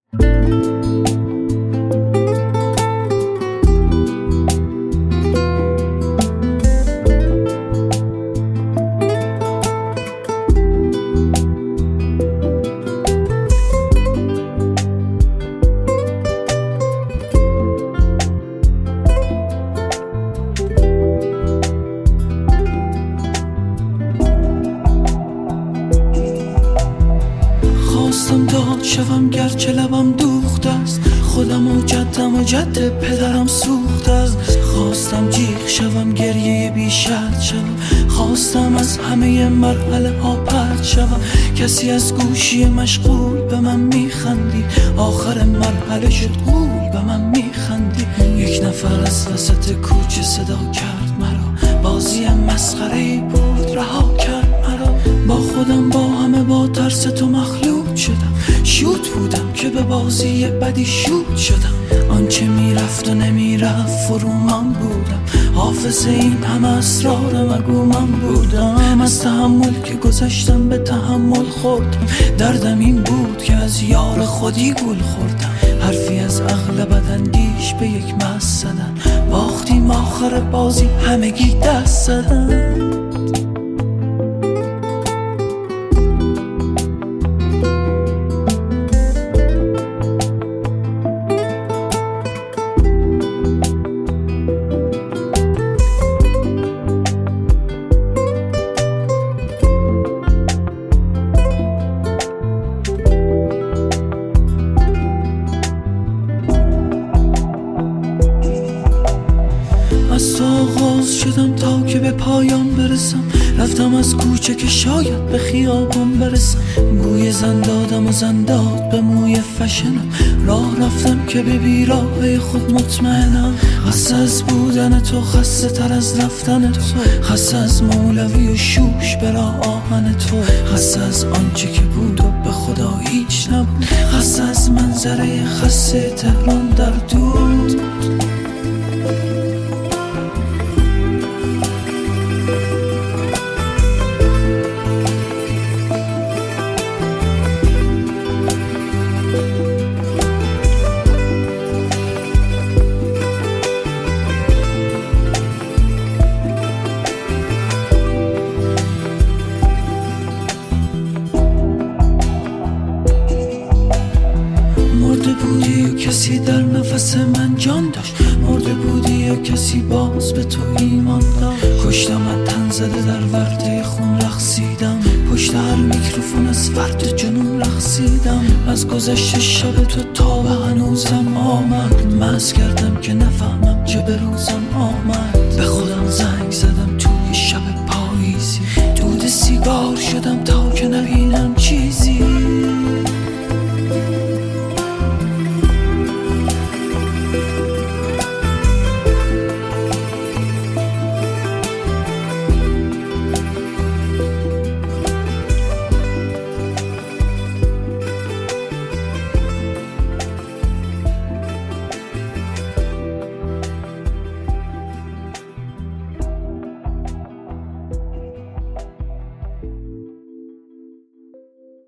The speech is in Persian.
خواستم داد شوم گرچه لبم دوخته است، خودم و جدم و جد پدرم سوخته است. خواستم جیغ شوم گریه بی شرط شوم، خواستم از همه مرحله ها پرت شوم. کسی از گوشی مشغول به من میخندید، آخر مرحله شد غول به من میخندید. یک نفر از وسط کوچه صدا کرد مرا، بازی مسخره‌ای بود رها کرد مرا. با خودم با همه با ترس تو مخلوط شدم، شوت بودم که به بازی بدی شوت شدم. آنچه میرفت و نمیرفت فرومان بودم، حافظ این همه اسرار مگو من بودم. از تحمل که گذشتم به تحمل خوردم، دردم این بود که از یار خودی گل خوردم. حرفی از عقل بداندیش به یک مست زدن، باختیم آخر بازی همگی دست زدن. از تو آغاز شدم تا که به پایان برسم، رفتم از کوچه که شاید به خیابان برسم. بوی زن دادم و زن داد به موی فشنم، راه رفتم که به بیراه خود مطمئنم. خسته از بودن تو، خسته تر از رفتن تو، خسته از مولوی و شوش برا آهن تو، خسته از آنچه که بود و به خدا هیچ نبود، خسته از منظره خسته تهران در دود. مرده بودی و کسی در نفس من جان داشت، مرده بودی و کسی باز به تو ایمان داشت. کشتم از تن زده در ورده خون رقصیدم، پشت هر میکروفون از فرد جنون رقصیدم. از گذشت شب تو تا به هنوزم آمد، مست کردم که نفهمم چه به روزم آمد. به خودم زنگ زدم توی شب پاییزی، دود سیگار شدم تا که نبینم چیزی.